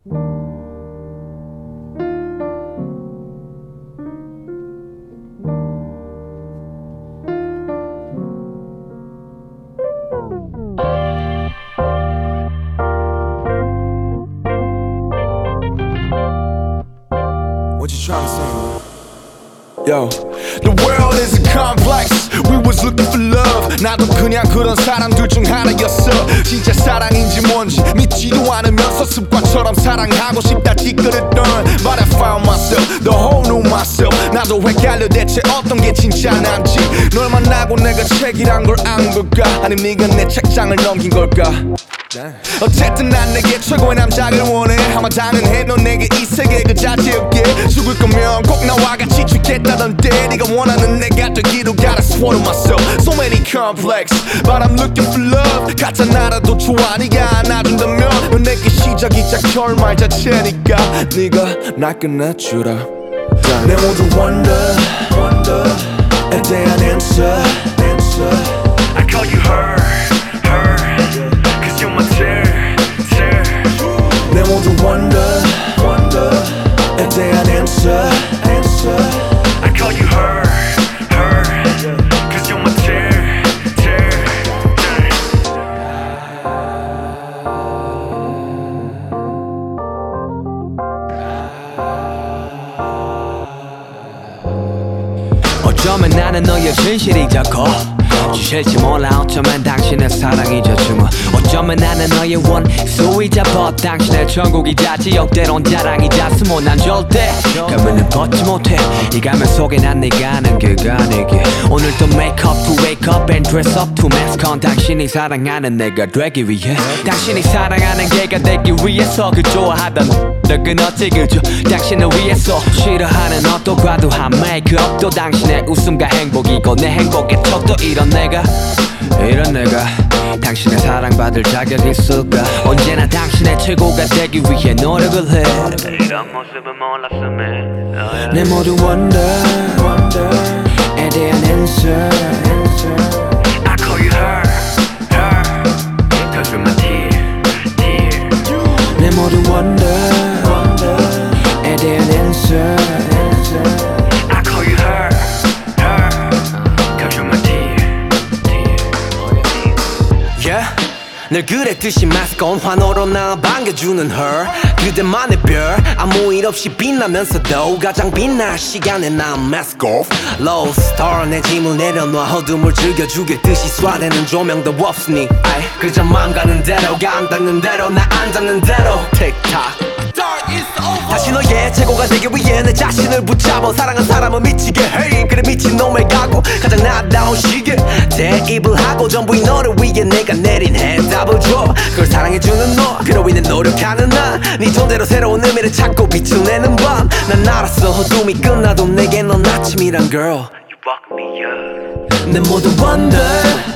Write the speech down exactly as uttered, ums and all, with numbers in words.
What you trying to say? Yo, the world is complex. We was looking for love. 나도 그냥 그런 사람들 중 하나였어. 진짜 사랑인지 뭔지 믿지도 않으면서 습관처럼 사랑하고 싶다 찌끄렸던 But I found myself, the whole new myself. 나도 헷갈려 대체 어떤 게 진짜 난지. 널 만나고 내가 책이란 걸 안 걸까? 아님 네가 내 책장을 넘긴 걸까? 어쨌든 난 내게 최고의 남자를 원해. 아마 당연해 넌 내게 이 세계 그 자체였게. 죽을 거면 꼭 나와 같이 죽겠다던데. 네가 원하는 내가 되기로 gotta swallow myself. So many complex But I'm looking for love. 가짜 나라도 좋아 네가 안아준다면. 넌 내게 시작이자 결말 자체니까 네가 날 끝내주라. 내 모두 wonder Wonder에 대한 answer I call you her 내 모두 wonder, wonder에 대한 answer, answer. I call you her, her, cause you're my tear, tear. 어쩌면 나는 너의 진실이 더 커. 주실지 몰라 어쩌면 당신의 사랑이자 주문. 어쩌면 나는 너의 원수이자 법. 당신의 천국이자 지역대론 자랑이자 스모. 난 절대 가면을 벗지 못해. 이 가면 속에 난 네가 아는 그가 내게. 오늘도 make up to wake up and dress up to mask on. 당신이 사랑하는 내가 되기 위해. 당신이 사랑하는 걔가 되기 위해서. 그 좋아하던 너 끊었지 그저 당신을 위해서. 싫어하는 어떤 과도한 메이크업도 당신의 웃음과 행복이고 내 행복의 척도. 이런 내가 이런 내가 당신의 사랑받을 자격이 있을까? 언제나 당신의 최고가 되기 위해 노력을 해. 이런 모습은 몰랐음에 내 모두 wonder wonder에 대한 answer I call you her her cause you're my tear tear 내 모두 wonder wonder에 대한 answer I call you her her cause you're my tear Yeah. 늘 그랬듯이 mask on 환호로 나 반겨주는 her. 그대만의 별 아무 일 없이 빛나면서도 가장 빛날 시간에 난 mask off. Low star 내 짐을 내려놔 어둠을 즐겨주길 듯이 쏴대는 조명도 없으니 아이 그저 맘 가는 대로 감 닿는 대로 나 안 잡는 대로 틱탁 다시 너의 최고가 되기 위해 내 자신을 붙잡아. 사랑한 사람은 미치게 해. 그래 미친놈을 가고 가장 나다운 시계 대입을 하고 전부 이 너를 위해 내가 내린 해답을 줘. 그걸 사랑해주는 너 그로 인해 노력하는 나. 네 존재로 새로운 의미를 찾고 빛을 내는 밤. 난 알았어 어둠이 끝나도 내게 넌 아침이란 girl You woke me up 내 모든 wonder